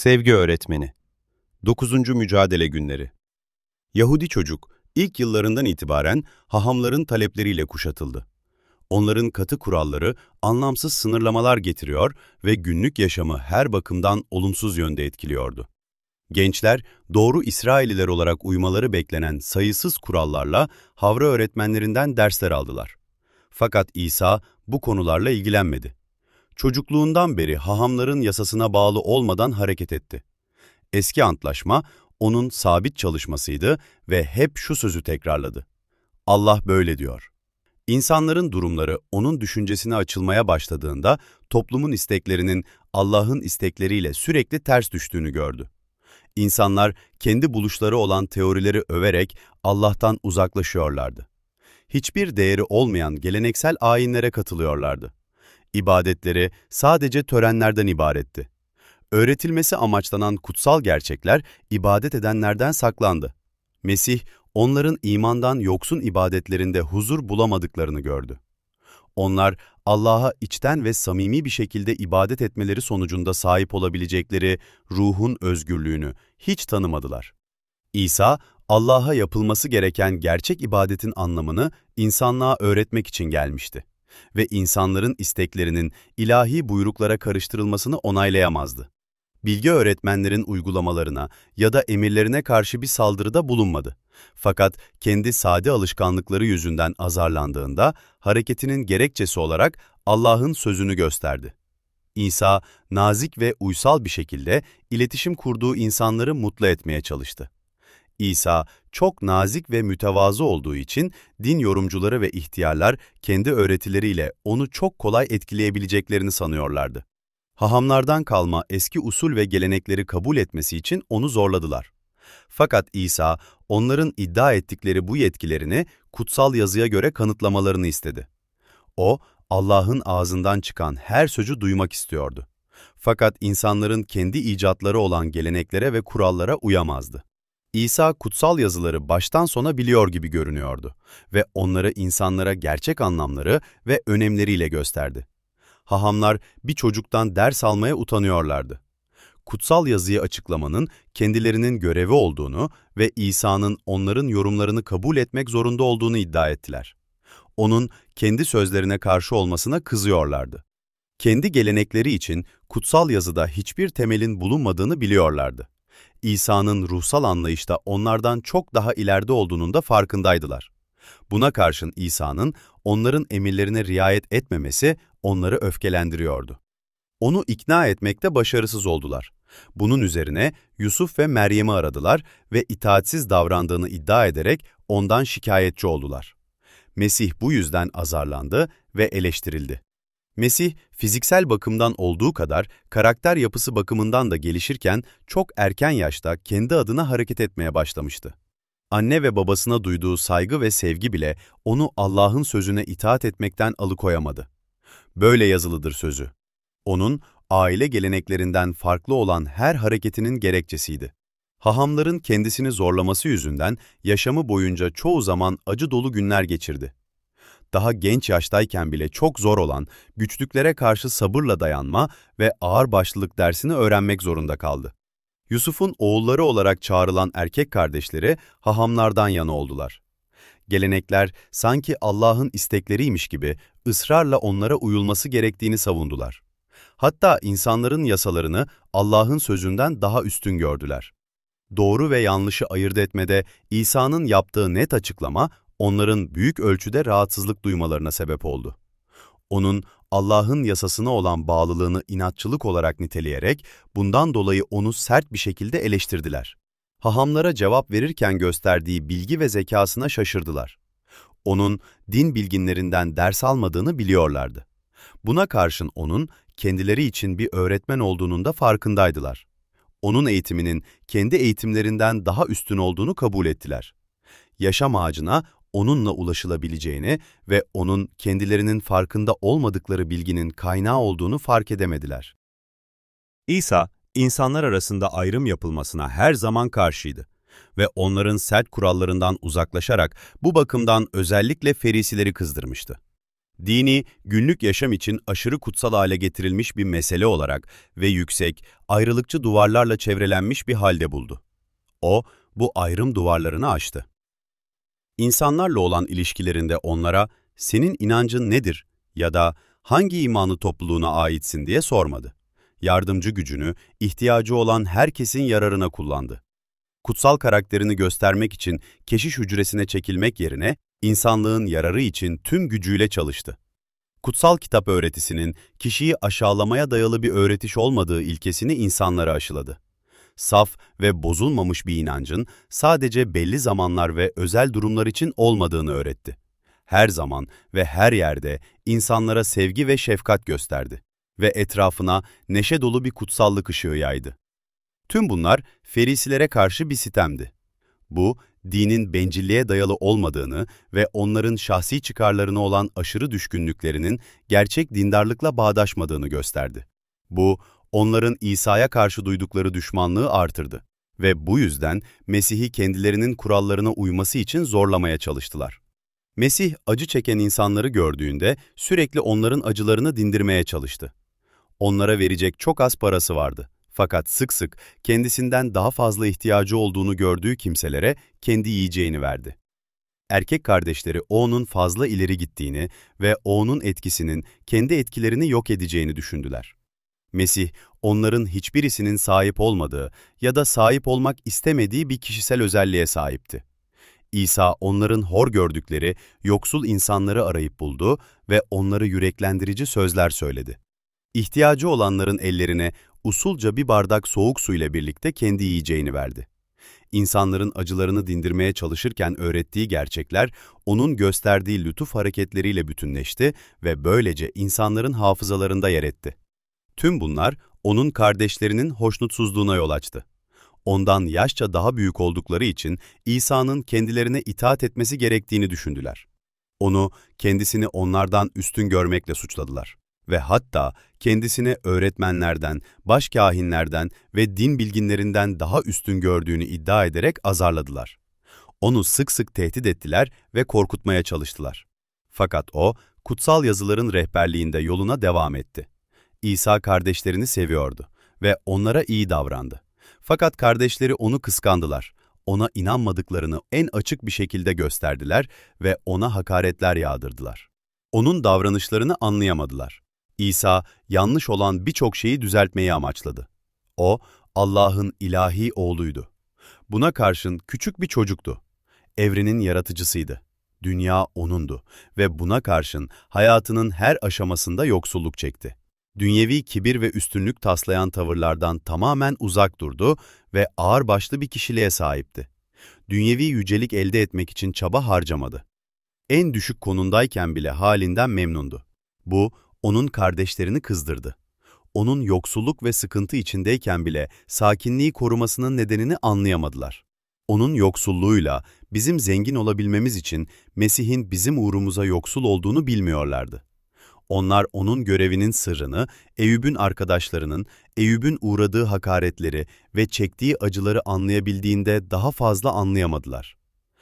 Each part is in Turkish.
Sevgi öğretmeni. 9. Mücadele Günleri. Yahudi çocuk, ilk yıllarından itibaren hahamların talepleriyle kuşatıldı. Onların katı kuralları anlamsız sınırlamalar getiriyor ve günlük yaşamı her bakımdan olumsuz yönde etkiliyordu. Gençler, doğru İsraililer olarak uymaları beklenen sayısız kurallarla Havra öğretmenlerinden dersler aldılar. Fakat İsa bu konularla ilgilenmedi. Çocukluğundan beri hahamların yasasına bağlı olmadan hareket etti. Eski antlaşma onun sabit çalışmasıydı ve hep şu sözü tekrarladı: Allah böyle diyor. İnsanların durumları onun düşüncesine açılmaya başladığında toplumun isteklerinin Allah'ın istekleriyle sürekli ters düştüğünü gördü. İnsanlar kendi buluşları olan teorileri överek Allah'tan uzaklaşıyorlardı. Hiçbir değeri olmayan geleneksel ayinlere katılıyorlardı. İbadetleri sadece törenlerden ibaretti. Öğretilmesi amaçlanan kutsal gerçekler ibadet edenlerden saklandı. Mesih, onların imandan yoksun ibadetlerinde huzur bulamadıklarını gördü. Onlar, Allah'a içten ve samimi bir şekilde ibadet etmeleri sonucunda sahip olabilecekleri ruhun özgürlüğünü hiç tanımadılar. İsa, Allah'a yapılması gereken gerçek ibadetin anlamını insanlığa öğretmek için gelmişti ve insanların isteklerinin ilahi buyruklara karıştırılmasını onaylayamazdı. Bilge öğretmenlerin uygulamalarına ya da emirlerine karşı bir saldırıda bulunmadı. Fakat kendi sade alışkanlıkları yüzünden azarlandığında hareketinin gerekçesi olarak Allah'ın sözünü gösterdi. İsa, nazik ve uysal bir şekilde iletişim kurduğu insanları mutlu etmeye çalıştı. İsa, çok nazik ve mütevazı olduğu için din yorumcuları ve ihtiyarlar kendi öğretileriyle onu çok kolay etkileyebileceklerini sanıyorlardı. Hahamlardan kalma eski usul ve gelenekleri kabul etmesi için onu zorladılar. Fakat İsa, onların iddia ettikleri bu yetkilerini kutsal yazıya göre kanıtlamalarını istedi. O, Allah'ın ağzından çıkan her sözü duymak istiyordu. Fakat insanların kendi icatları olan geleneklere ve kurallara uyamazdı. İsa kutsal yazıları baştan sona biliyor gibi görünüyordu ve onları insanlara gerçek anlamları ve önemleriyle gösterdi. Hahamlar bir çocuktan ders almaya utanıyorlardı. Kutsal yazıyı açıklamanın kendilerinin görevi olduğunu ve İsa'nın onların yorumlarını kabul etmek zorunda olduğunu iddia ettiler. Onun kendi sözlerine karşı olmasına kızıyorlardı. Kendi gelenekleri için kutsal yazıda hiçbir temelin bulunmadığını biliyorlardı. İsa'nın ruhsal anlayışta onlardan çok daha ileride olduğunun da farkındaydılar. Buna karşın İsa'nın onların emirlerine riayet etmemesi onları öfkelendiriyordu. Onu ikna etmekte başarısız oldular. Bunun üzerine Yusuf ve Meryem'i aradılar ve itaatsiz davrandığını iddia ederek ondan şikayetçi oldular. Mesih bu yüzden azarlandı ve eleştirildi. Mesih, fiziksel bakımdan olduğu kadar karakter yapısı bakımından da gelişirken çok erken yaşta kendi adına hareket etmeye başlamıştı. Anne ve babasına duyduğu saygı ve sevgi bile onu Allah'ın sözüne itaat etmekten alıkoyamadı. Böyle yazılıdır sözü. Onun aile geleneklerinden farklı olan her hareketinin gerekçesiydi. Hahamların kendisini zorlaması yüzünden yaşamı boyunca çoğu zaman acı dolu günler geçirdi. Daha genç yaştayken bile çok zor olan güçlüklere karşı sabırla dayanma ve ağırbaşlılık dersini öğrenmek zorunda kaldı. Yusuf'un oğulları olarak çağrılan erkek kardeşleri hahamlardan yana oldular. Gelenekler sanki Allah'ın istekleriymiş gibi ısrarla onlara uyulması gerektiğini savundular. Hatta insanların yasalarını Allah'ın sözünden daha üstün gördüler. Doğru ve yanlışı ayırt etmede İsa'nın yaptığı net açıklama onların büyük ölçüde rahatsızlık duymalarına sebep oldu. Onun Allah'ın yasasına olan bağlılığını inatçılık olarak niteleyerek bundan dolayı onu sert bir şekilde eleştirdiler. Hahamlara cevap verirken gösterdiği bilgi ve zekasına şaşırdılar. Onun din bilginlerinden ders almadığını biliyorlardı. Buna karşın onun kendileri için bir öğretmen olduğunun da farkındaydılar. Onun eğitiminin kendi eğitimlerinden daha üstün olduğunu kabul ettiler. Yaşam ağacına onunla ulaşılabileceğini ve onun kendilerinin farkında olmadıkları bilginin kaynağı olduğunu fark edemediler. İsa, insanlar arasında ayrım yapılmasına her zaman karşıydı ve onların sert kurallarından uzaklaşarak bu bakımdan özellikle Ferisileri kızdırmıştı. Dini, günlük yaşam için aşırı kutsal hale getirilmiş bir mesele olarak ve yüksek, ayrılıkçı duvarlarla çevrelenmiş bir halde buldu. O, bu ayrım duvarlarını aştı. İnsanlarla olan ilişkilerinde onlara, "Senin inancın nedir?" ya da "Hangi imanı topluluğuna aitsin?" diye sormadı. Yardımcı gücünü, ihtiyacı olan herkesin yararına kullandı. Kutsal karakterini göstermek için keşiş hücresine çekilmek yerine, insanlığın yararı için tüm gücüyle çalıştı. Kutsal kitap öğretisinin kişiyi aşağılamaya dayalı bir öğretiş olmadığı ilkesini insanlara aşıladı. Saf ve bozulmamış bir inancın sadece belli zamanlar ve özel durumlar için olmadığını öğretti. Her zaman ve her yerde insanlara sevgi ve şefkat gösterdi ve etrafına neşe dolu bir kutsallık ışığı yaydı. Tüm bunlar Ferisilere karşı bir sitemdi. Bu, dinin bencilliğe dayalı olmadığını ve onların şahsi çıkarlarına olan aşırı düşkünlüklerinin gerçek dindarlıkla bağdaşmadığını gösterdi. Bu, onların İsa'ya karşı duydukları düşmanlığı artırdı ve bu yüzden Mesih'i kendilerinin kurallarına uyması için zorlamaya çalıştılar. Mesih, acı çeken insanları gördüğünde sürekli onların acılarını dindirmeye çalıştı. Onlara verecek çok az parası vardı. Fakat sık sık kendisinden daha fazla ihtiyacı olduğunu gördüğü kimselere kendi yiyeceğini verdi. Erkek kardeşleri onun fazla ileri gittiğini ve onun etkisinin kendi etkilerini yok edeceğini düşündüler. Mesih, onların hiçbirisinin sahip olmadığı ya da sahip olmak istemediği bir kişisel özelliğe sahipti. İsa, onların hor gördükleri yoksul insanları arayıp buldu ve onları yüreklendirici sözler söyledi. İhtiyacı olanların ellerine usulca bir bardak soğuk su ile birlikte kendi yiyeceğini verdi. İnsanların acılarını dindirmeye çalışırken öğrettiği gerçekler, onun gösterdiği lütuf hareketleriyle bütünleşti ve böylece insanların hafızalarında yer etti. Tüm bunlar, onun kardeşlerinin hoşnutsuzluğuna yol açtı. Ondan yaşça daha büyük oldukları için İsa'nın kendilerine itaat etmesi gerektiğini düşündüler. Onu, kendisini onlardan üstün görmekle suçladılar. Ve hatta kendisini öğretmenlerden, başkâhinlerden ve din bilginlerinden daha üstün gördüğünü iddia ederek azarladılar. Onu sık sık tehdit ettiler ve korkutmaya çalıştılar. Fakat o, kutsal yazıların rehberliğinde yoluna devam etti. İsa kardeşlerini seviyordu ve onlara iyi davrandı. Fakat kardeşleri onu kıskandılar. Ona inanmadıklarını en açık bir şekilde gösterdiler ve ona hakaretler yağdırdılar. Onun davranışlarını anlayamadılar. İsa, yanlış olan birçok şeyi düzeltmeyi amaçladı. O, Allah'ın ilahi oğluydu. Buna karşın küçük bir çocuktu. Evrenin yaratıcısıydı. Dünya O'nundu ve buna karşın hayatının her aşamasında yoksulluk çekti. Dünyevi kibir ve üstünlük taslayan tavırlardan tamamen uzak durdu ve ağırbaşlı bir kişiliğe sahipti. Dünyevi yücelik elde etmek için çaba harcamadı. En düşük konumdayken bile halinden memnundu. Bu, onun kardeşlerini kızdırdı. Onun yoksulluk ve sıkıntı içindeyken bile sakinliği korumasının nedenini anlayamadılar. Onun yoksulluğuyla bizim zengin olabilmemiz için Mesih'in bizim uğrumuza yoksul olduğunu bilmiyorlardı. Onlar onun görevinin sırrını, Eyüp'ün arkadaşlarının, Eyüp'ün uğradığı hakaretleri ve çektiği acıları anlayabildiğinde daha fazla anlayamadılar.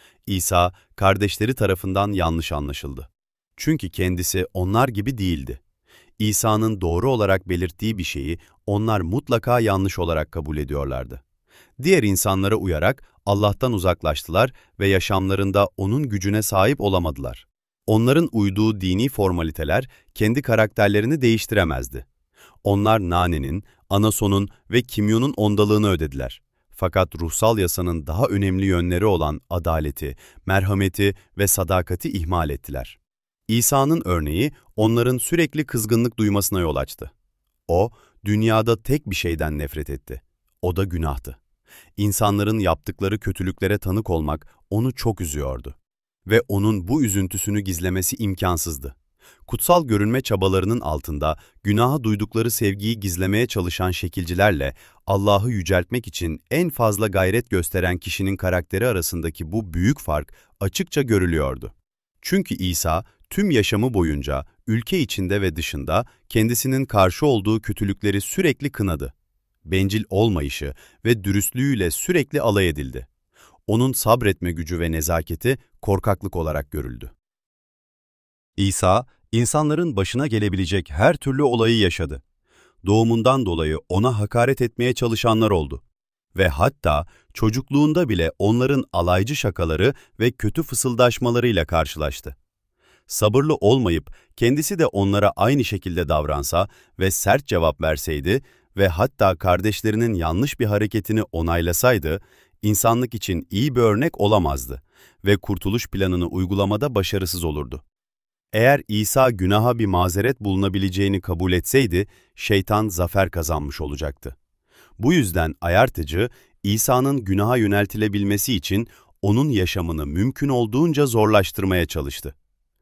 İsa, kardeşleri tarafından yanlış anlaşıldı. Çünkü kendisi onlar gibi değildi. İsa'nın doğru olarak belirttiği bir şeyi onlar mutlaka yanlış olarak kabul ediyorlardı. Diğer insanlara uyarak Allah'tan uzaklaştılar ve yaşamlarında onun gücüne sahip olamadılar. Onların uyduğu dini formaliteler kendi karakterlerini değiştiremezdi. Onlar nanenin, anasonun ve kimyonun ondalığını ödediler. Fakat ruhsal yasanın daha önemli yönleri olan adaleti, merhameti ve sadakati ihmal ettiler. İsa'nın örneği onların sürekli kızgınlık duymasına yol açtı. O, dünyada tek bir şeyden nefret etti. O da günahtı. İnsanların yaptıkları kötülüklere tanık olmak onu çok üzüyordu. Ve onun bu üzüntüsünü gizlemesi imkansızdı. Kutsal görünme çabalarının altında günaha duydukları sevgiyi gizlemeye çalışan şekilcilerle Allah'ı yüceltmek için en fazla gayret gösteren kişinin karakteri arasındaki bu büyük fark açıkça görülüyordu. Çünkü İsa tüm yaşamı boyunca ülke içinde ve dışında kendisinin karşı olduğu kötülükleri sürekli kınadı. Bencil olmayışı ve dürüstlüğüyle sürekli alay edildi. Onun sabretme gücü ve nezaketi korkaklık olarak görüldü. İsa, İnsanların başına gelebilecek her türlü olayı yaşadı. Doğumundan dolayı ona hakaret etmeye çalışanlar oldu. Ve hatta çocukluğunda bile onların alaycı şakaları ve kötü fısıldaşmalarıyla karşılaştı. Sabırlı olmayıp kendisi de onlara aynı şekilde davransa ve sert cevap verseydi ve hatta kardeşlerinin yanlış bir hareketini onaylasaydı, insanlık için iyi bir örnek olamazdı ve kurtuluş planını uygulamada başarısız olurdu. Eğer İsa günaha bir mazeret bulunabileceğini kabul etseydi, şeytan zafer kazanmış olacaktı. Bu yüzden ayartıcı, İsa'nın günaha yöneltilebilmesi için onun yaşamını mümkün olduğunca zorlaştırmaya çalıştı.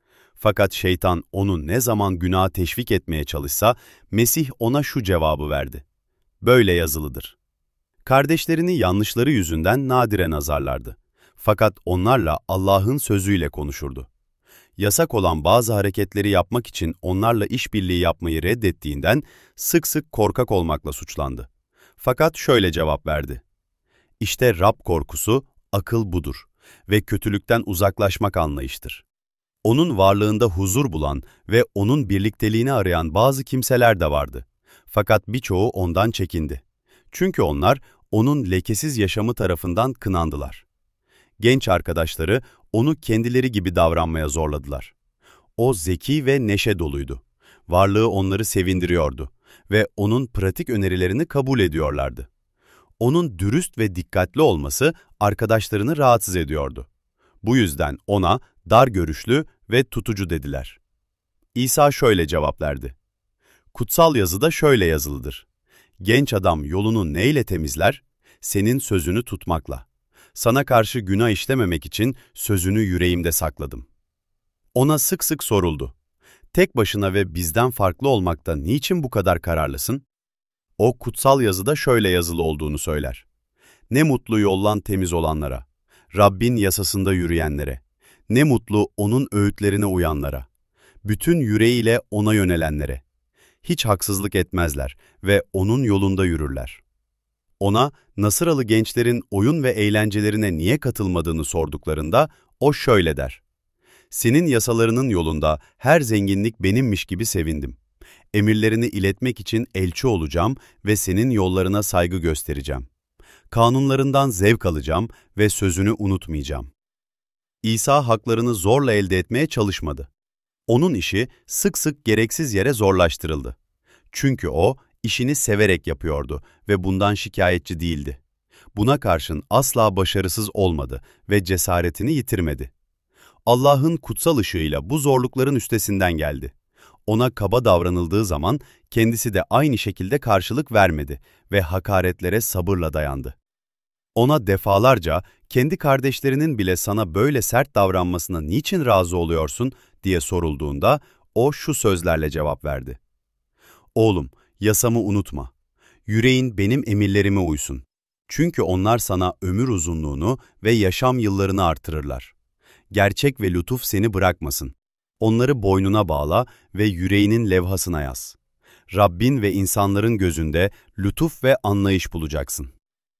Fakat şeytan onu ne zaman günaha teşvik etmeye çalışsa, Mesih ona şu cevabı verdi: "Böyle yazılıdır." Kardeşlerini yanlışları yüzünden nadiren azarlardı. Fakat onlarla Allah'ın sözüyle konuşurdu. Yasak olan bazı hareketleri yapmak için onlarla işbirliği yapmayı reddettiğinden sık sık korkak olmakla suçlandı. Fakat şöyle cevap verdi: "İşte Rab korkusu, akıl budur ve kötülükten uzaklaşmak anlayıştır." Onun varlığında huzur bulan ve onun birlikteliğini arayan bazı kimseler de vardı. Fakat birçoğu ondan çekindi. Çünkü onlar onun lekesiz yaşamı tarafından kınandılar. Genç arkadaşları onu kendileri gibi davranmaya zorladılar. O zeki ve neşe doluydu. Varlığı onları sevindiriyordu ve onun pratik önerilerini kabul ediyorlardı. Onun dürüst ve dikkatli olması arkadaşlarını rahatsız ediyordu. Bu yüzden ona dar görüşlü ve tutucu dediler. İsa şöyle cevap verdi: "Kutsal yazıda şöyle yazılıdır. Genç adam yolunu neyle temizler? Senin sözünü tutmakla. Sana karşı günah işlememek için sözünü yüreğimde sakladım." Ona sık sık soruldu: "Tek başına ve bizden farklı olmakta niçin bu kadar kararlısın?" O kutsal yazıda şöyle yazılı olduğunu söyler: "Ne mutlu yollan temiz olanlara, Rabbin yasasında yürüyenlere, ne mutlu onun öğütlerine uyanlara, bütün yüreğiyle ona yönelenlere. Hiç haksızlık etmezler ve onun yolunda yürürler." Ona Nasıralı gençlerin oyun ve eğlencelerine niye katılmadığını sorduklarında o şöyle der: "Senin yasalarının yolunda her zenginlik benimmiş gibi sevindim. Emirlerini iletmek için elçi olacağım ve senin yollarına saygı göstereceğim. Kanunlarından zevk alacağım ve sözünü unutmayacağım." İsa haklarını zorla elde etmeye çalışmadı. Onun işi sık sık gereksiz yere zorlaştırıldı. Çünkü o, işini severek yapıyordu ve bundan şikayetçi değildi. Buna karşın asla başarısız olmadı ve cesaretini yitirmedi. Allah'ın kutsal ışığıyla bu zorlukların üstesinden geldi. Ona kaba davranıldığı zaman kendisi de aynı şekilde karşılık vermedi ve hakaretlere sabırla dayandı. Ona defalarca kendi kardeşlerinin bile sana böyle sert davranmasına niçin razı oluyorsun diye sorulduğunda o şu sözlerle cevap verdi: "Oğlum, yasamı unutma. Yüreğin benim emirlerime uysun. Çünkü onlar sana ömür uzunluğunu ve yaşam yıllarını artırırlar. Gerçek ve lütuf seni bırakmasın. Onları boynuna bağla ve yüreğinin levhasına yaz. Rabbin ve insanların gözünde lütuf ve anlayış bulacaksın."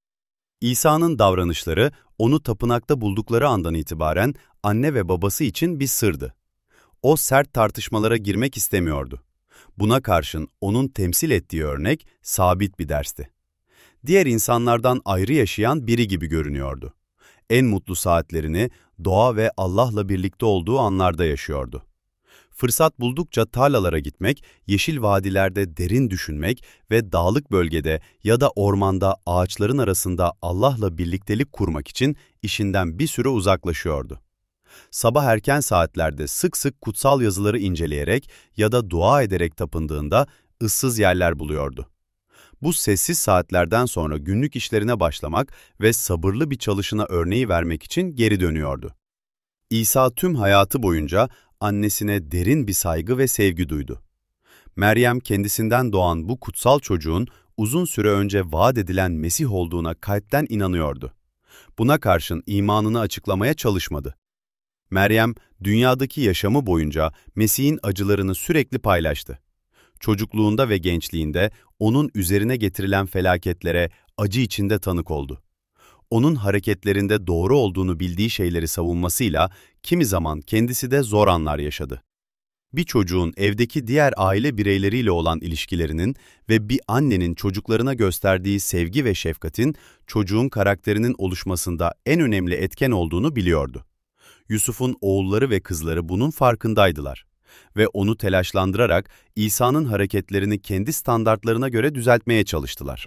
İsa'nın davranışları onu tapınakta buldukları andan itibaren anne ve babası için bir sırdı. O sert tartışmalara girmek istemiyordu. Buna karşın onun temsil ettiği örnek sabit bir dersti. Diğer insanlardan ayrı yaşayan biri gibi görünüyordu. En mutlu saatlerini doğa ve Allah'la birlikte olduğu anlarda yaşıyordu. Fırsat buldukça tarlalara gitmek, yeşil vadilerde derin düşünmek ve dağlık bölgede ya da ormanda ağaçların arasında Allah'la birliktelik kurmak için işinden bir süre uzaklaşıyordu. Sabah erken saatlerde sık sık kutsal yazıları inceleyerek ya da dua ederek tapındığında ıssız yerler buluyordu. Bu sessiz saatlerden sonra günlük işlerine başlamak ve sabırlı bir çalışına örneği vermek için geri dönüyordu. İsa tüm hayatı boyunca annesine derin bir saygı ve sevgi duydu. Meryem kendisinden doğan bu kutsal çocuğun uzun süre önce vaat edilen Mesih olduğuna kalpten inanıyordu. Buna karşın imanını açıklamaya çalışmadı. Meryem, dünyadaki yaşamı boyunca Mesih'in acılarını sürekli paylaştı. Çocukluğunda ve gençliğinde onun üzerine getirilen felaketlere acı içinde tanık oldu. Onun hareketlerinde doğru olduğunu bildiği şeyleri savunmasıyla kimi zaman kendisi de zor anlar yaşadı. Bir çocuğun evdeki diğer aile bireyleriyle olan ilişkilerinin ve bir annenin çocuklarına gösterdiği sevgi ve şefkatin çocuğun karakterinin oluşmasında en önemli etken olduğunu biliyordu. Yusuf'un oğulları ve kızları bunun farkındaydılar ve onu telaşlandırarak İsa'nın hareketlerini kendi standartlarına göre düzeltmeye çalıştılar.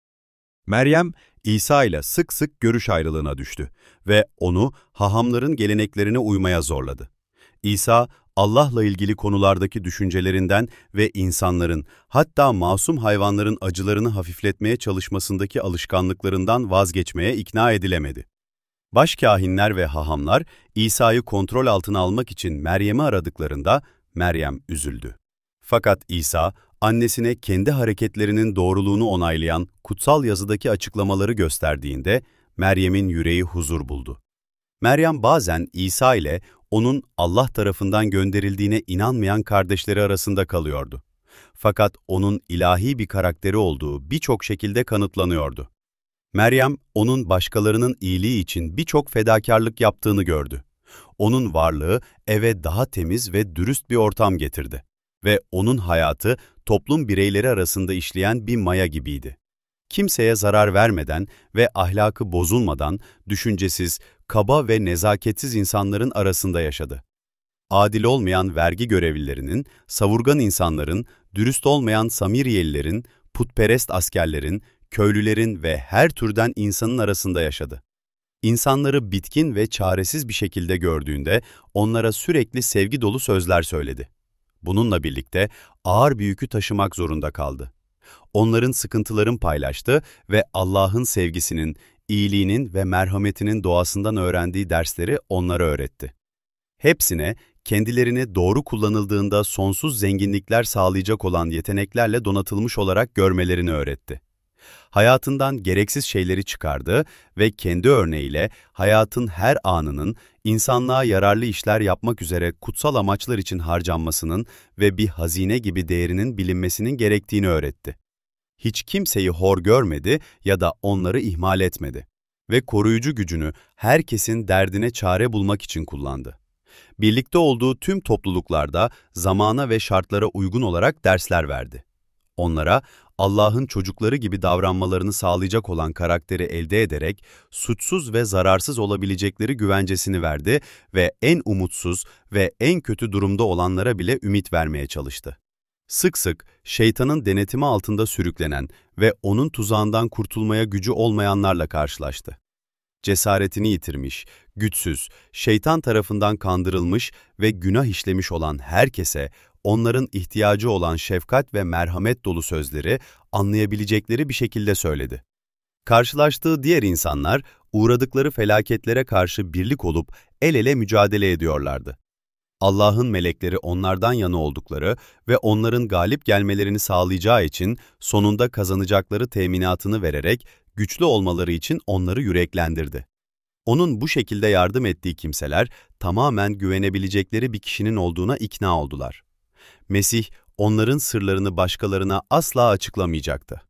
Meryem, İsa ile sık sık görüş ayrılığına düştü ve onu hahamların geleneklerine uymaya zorladı. İsa, Allah'la ilgili konulardaki düşüncelerinden ve insanların, hatta masum hayvanların acılarını hafifletmeye çalışmasındaki alışkanlıklarından vazgeçmeye ikna edilemedi. Başkâhinler ve hahamlar, İsa'yı kontrol altına almak için Meryem'i aradıklarında Meryem üzüldü. Fakat İsa, annesine kendi hareketlerinin doğruluğunu onaylayan kutsal yazıdaki açıklamaları gösterdiğinde Meryem'in yüreği huzur buldu. Meryem bazen İsa ile onun Allah tarafından gönderildiğine inanmayan kardeşleri arasında kalıyordu. Fakat onun ilahi bir karakteri olduğu birçok şekilde kanıtlanıyordu. Meryem, onun başkalarının iyiliği için birçok fedakarlık yaptığını gördü. Onun varlığı eve daha temiz ve dürüst bir ortam getirdi. Ve onun hayatı toplum bireyleri arasında işleyen bir maya gibiydi. Kimseye zarar vermeden ve ahlakı bozulmadan düşüncesiz, kaba ve nezaketsiz insanların arasında yaşadı. Adil olmayan vergi görevlilerinin, savurgan insanların, dürüst olmayan Samiriyelilerin, putperest askerlerin, köylülerin ve her türden insanın arasında yaşadı. İnsanları bitkin ve çaresiz bir şekilde gördüğünde onlara sürekli sevgi dolu sözler söyledi. Bununla birlikte ağır bir yükü taşımak zorunda kaldı. Onların sıkıntılarını paylaştı ve Allah'ın sevgisinin, iyiliğinin ve merhametinin doğasından öğrendiği dersleri onlara öğretti. Hepsine kendilerini doğru kullanıldığında sonsuz zenginlikler sağlayacak olan yeteneklerle donatılmış olarak görmelerini öğretti. Hayatından gereksiz şeyleri çıkardı ve kendi örneğiyle hayatın her anının insanlığa yararlı işler yapmak üzere kutsal amaçlar için harcanmasının ve bir hazine gibi değerinin bilinmesinin gerektiğini öğretti. Hiç kimseyi hor görmedi ya da onları ihmal etmedi ve koruyucu gücünü herkesin derdine çare bulmak için kullandı. Birlikte olduğu tüm topluluklarda zamana ve şartlara uygun olarak dersler verdi. Onlara Allah'ın çocukları gibi davranmalarını sağlayacak olan karakteri elde ederek suçsuz ve zararsız olabilecekleri güvencesini verdi ve en umutsuz ve en kötü durumda olanlara bile ümit vermeye çalıştı. Sık sık şeytanın denetimi altında sürüklenen ve onun tuzağından kurtulmaya gücü olmayanlarla karşılaştı. Cesaretini yitirmiş, güçsüz, şeytan tarafından kandırılmış ve günah işlemiş olan herkese onların ihtiyacı olan şefkat ve merhamet dolu sözleri anlayabilecekleri bir şekilde söyledi. Karşılaştığı diğer insanlar uğradıkları felaketlere karşı birlik olup el ele mücadele ediyorlardı. Allah'ın melekleri onlardan yana oldukları ve onların galip gelmelerini sağlayacağı için sonunda kazanacakları teminatını vererek güçlü olmaları için onları yüreklendirdi. Onun bu şekilde yardım ettiği kimseler tamamen güvenebilecekleri bir kişinin olduğuna ikna oldular. Mesih, onların sırlarını başkalarına asla açıklamayacaktı.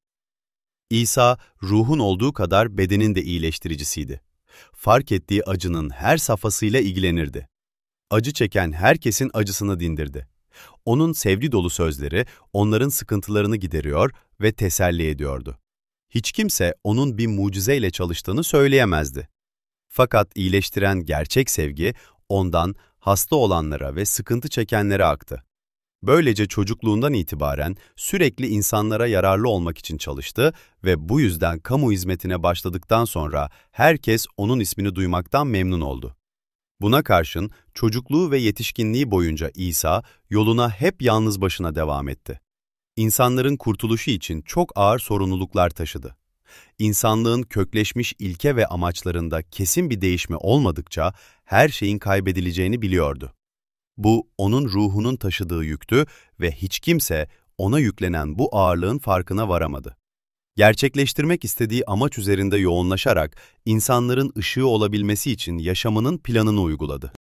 İsa, ruhun olduğu kadar bedenin de iyileştiricisiydi. Fark ettiği acının her safhasıyla ilgilenirdi. Acı çeken herkesin acısını dindirdi. Onun sevgi dolu sözleri onların sıkıntılarını gideriyor ve teselli ediyordu. Hiç kimse onun bir mucizeyle çalıştığını söyleyemezdi. Fakat iyileştiren gerçek sevgi ondan hasta olanlara ve sıkıntı çekenlere aktı. Böylece çocukluğundan itibaren sürekli insanlara yararlı olmak için çalıştı ve bu yüzden kamu hizmetine başladıktan sonra herkes onun ismini duymaktan memnun oldu. Buna karşın çocukluğu ve yetişkinliği boyunca İsa yoluna hep yalnız başına devam etti. İnsanların kurtuluşu için çok ağır sorumluluklar taşıdı. İnsanlığın kökleşmiş ilke ve amaçlarında kesin bir değişme olmadıkça her şeyin kaybedileceğini biliyordu. Bu, onun ruhunun taşıdığı yüktü ve hiç kimse ona yüklenen bu ağırlığın farkına varamadı. Gerçekleştirmek istediği amaç üzerinde yoğunlaşarak insanların ışığı olabilmesi için yaşamının planını uyguladı.